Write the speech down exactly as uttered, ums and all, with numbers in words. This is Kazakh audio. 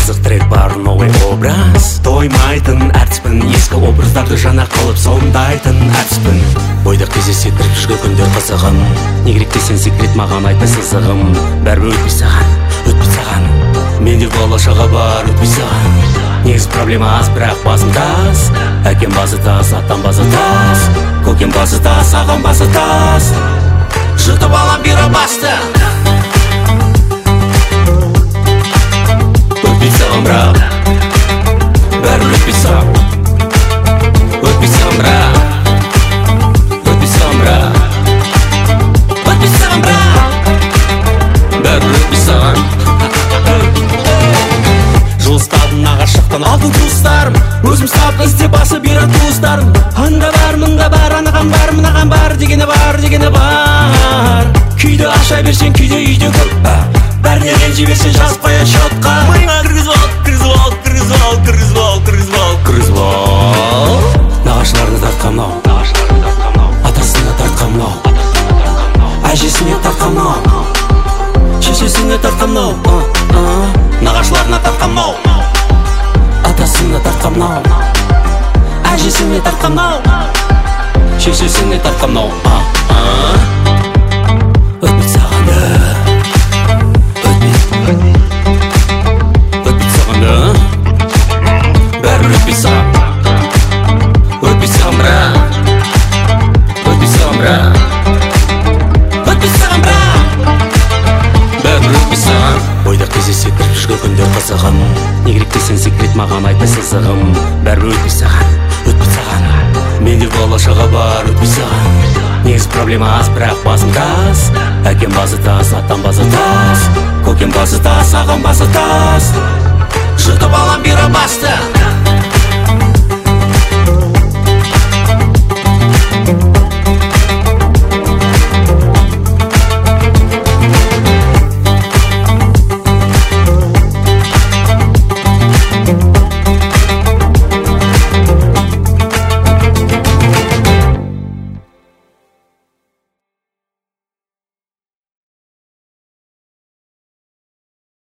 қызық трек бар, новый образ. Тоймайтын әртіспін, ескі образдарды жаңа қылып сомдайтын әртіспін. Бойда кездесетіріп жүрген күндер қызығым. Не керек десең секрет маған айтпай сызығым. Бәрібір өтпей саған, өтпей саған. Менде болашағы бар, өтпей саған. Негіз проблема аз, бірақ басым тас. Әкем басы тас, аттан басы тас. Көкем басы тас, ағам басы тас. Жұтып алам бері басты. Өтпей саған бірақ, бәрібір өтпей саған. Өтпей саған бірақ, өтпей саған бірақ, өтпей саған бірақ, бәрібір өтпей саған. Жол ұстадым нағашықтан алтын туыстарым. Өзім ұстап ізде басы бері туыстарым. Анда бар, мында бар, анаған бар, мынаған бар, дегені бар, дегені бар. Күйді аша берсең, күйді үйде көп. Бәріне ренжи берсең, жазып қоя шотқа. Миыңа кіргізіп ал, кіргізіп ал, кіргізіп ал, кіргізіп ал, кіргізіп ал, кіргізіп ал. Нағашыларына тартқан мынау, атасына тартқан мынау, әжесіне тартқан мынау, шешесіне тартқан мынау. Нағашыларына тартқан мынау, атасына тартқан мынау, әжесіне тартқан мынау, шешесіне тартқан мынау. Өтпей саған да, өтпей, өтпей саған да, бәрібір өтпей саған. Өтпей саған бірақ, өтпей саған бірақ, өтпей саған бірақ, бәрібір өтпей саған. Бойда кездесетіріп жүрген күндер қызығым. Не керек десең секрет маған айтпай сызығым. Бәрібір өтпей саған, өтпей саған. Менде болашағы бар, өтпей саған. Негіз проблема аз, бірақ басым тас. Әкем басы тас, аттан басы тас. Көкем басы тас, ағам басы тас. Жұтып алам бері басты.